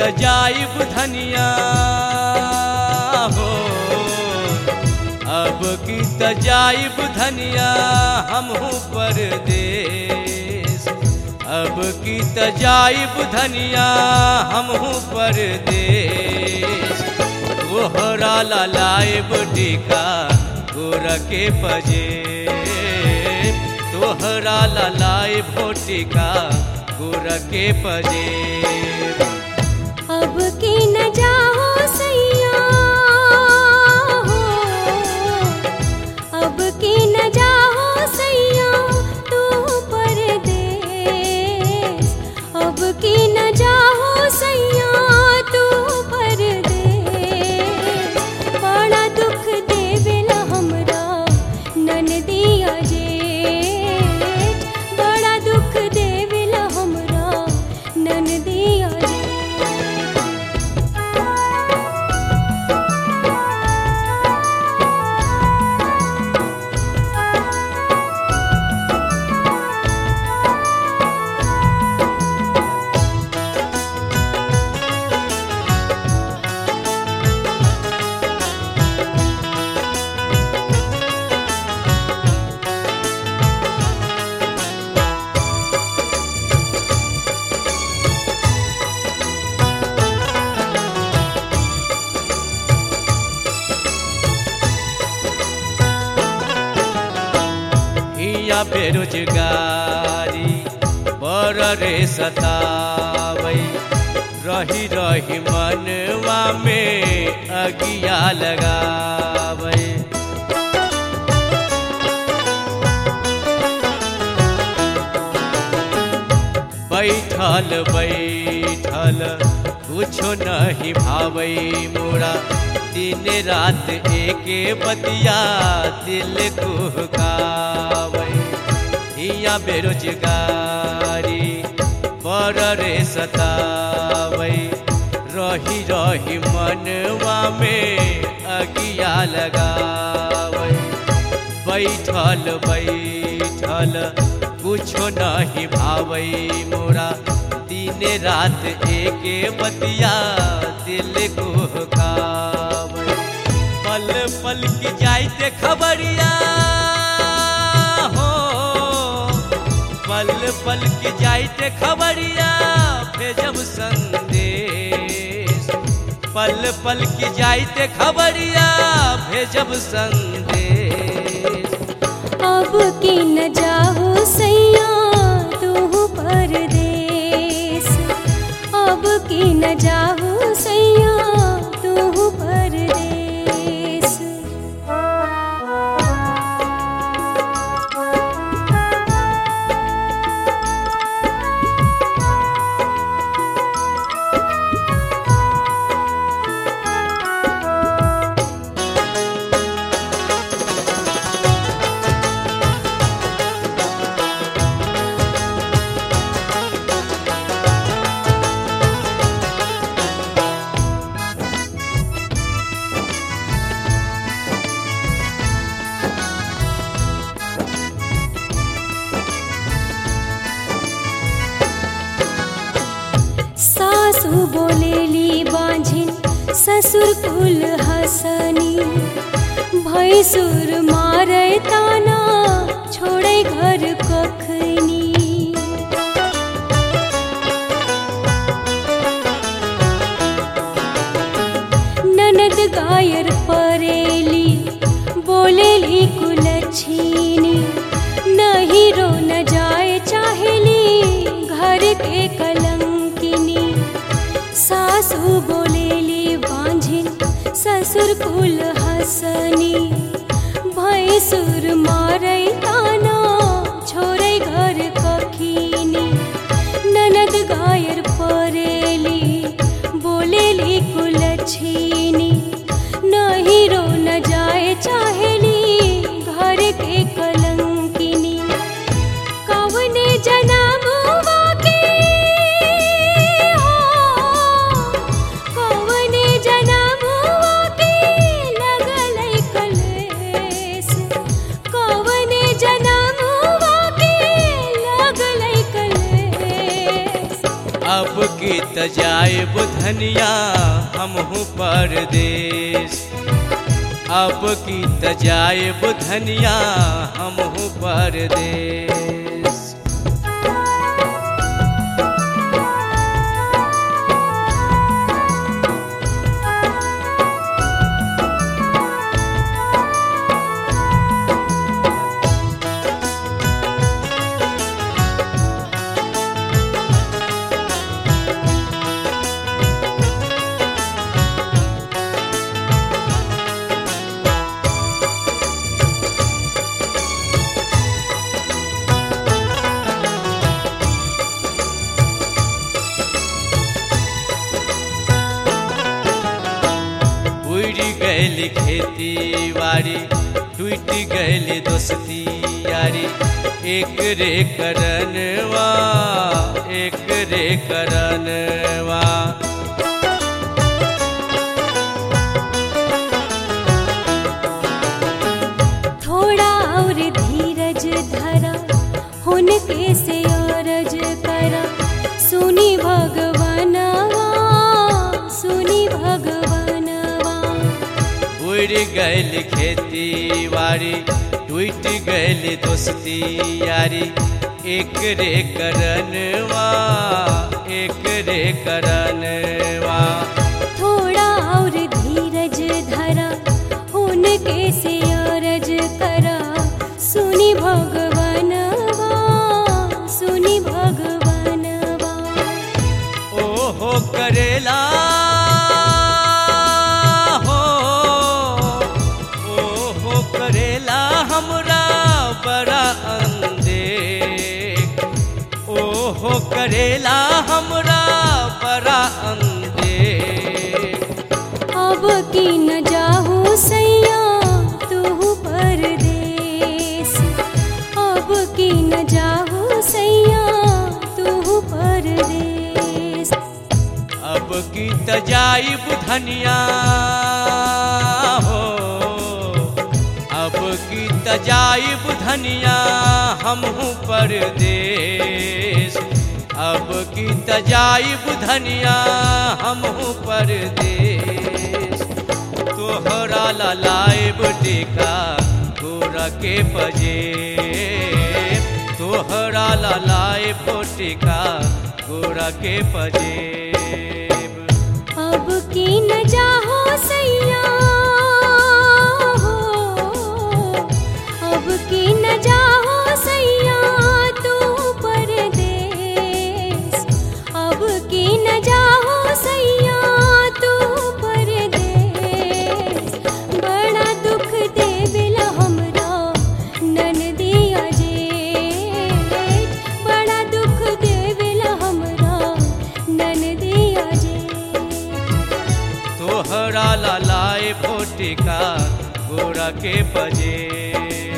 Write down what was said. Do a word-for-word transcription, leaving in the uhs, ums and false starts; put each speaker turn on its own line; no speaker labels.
तजाइब धनिया हो, अब की तजाइब धनिया हमहू परदेस, अब की तजाइब धनिया हमहू परदेस। तोहरा लाइब टीका गोर के पजे, तोहरा लाइब टीका गोर के पजे।
अब के न जाओ सैया हो, अब के न जाओ सैया तू परदेस, अब के न जाओ सैया तू परदेस। बड़ा दुख देवेला हमरा ननदिया जेठ, बड़ा दुख देवेला हमरा ननदिया जेठ।
बेरोजगारी बर रे सतावै, रही रही मनवा में अगिया लगावै। बैठल बैठल कुछो नहीं भावै मोरा, दिन रात एके बतिया दिल कुहकावै। हिया बेरोजगारी बर रे सतावै, रही रही मनवा में अगिया लगावै। बैठल बैठल कुछो नहीं भावै मोरा, दिन रात एके बतिया दिल कुहकावै। पल पल की जाइते खबरिया हो, पल पल की जाइते खबरिया भेजब संदेश, पल पल की जाइते खबरिया भेजब संदेश।
अब के न जाओ सैया तू परदेस, अब के न जाओ सैया तू परदेस। सासू बोलेली बांझिन ससुर कुल हसनी, भैसुर मारे ताना छोड़े घर कखनी। ननद गायर परेली बोलेली कुलच्छिनी, नहीं रो न जाए चाहेली घर के कलंकिनी। सासू बोलेली बांझिन ससुर कुल हसनी, भैसुर मारे ताना छोड़े घर कखिनी। ननद गायर परेली बोलेली कुलच्छिनी, नहीं रो न जाए चाहेली घर के कलंकिनी। कवने जनमुआ के हो, कवने जनमुआ के लगल कलेस, कवने जनमुआ के लगल कलेस।
अब की त जाइब धनिया हमहू परदेश, अब की त जाइब धनिया हमहू परदेश। गैली खेती बाड़ी टूट गैली दोस्ती यारी, एक रे करनवा एक रे करनवा।
थोड़ा और धीरज धरा हुनके से औरज करा, सुनी भगवानवा सुनी भगवानवा।
उड़ गैली खेती बाड़ी टूट गैली दोस्ती यारी, एक रे करनवा एक रे करनवा।
थोड़ा और धीरज धरा हुनके से औरज करा, सुनी भगवानवा सुनी भगवानवा।
ओहो करेला हमरा बड़ा अंदेख, ओहो करेला हमरा बड़ा अंदेख।
अब की न जाहू सैया तू परदेस, अब की न जाहू सैया तू परदेस।
अब की त जाइब धनिया हो, अब की त जाइब धनिया हमहू परदेश, अब की त जाइब धनिया हमहू परदेश। तोहरा ला लाइब टीका गोरा के पजे, तोहरा ला लाइब टीका गोरा के पजे।
अब की न जाहो सैया अब की न जाहो सैया तू परदेस, अब की न जाहो सैया तू परदेस। बड़ा दुख देवेला हमरा ननदिया जेठ, बड़ा दुख देवेला हमरा ननदिया जेठ।
तोहरा ला लाए फोटिका गोरा के पजे।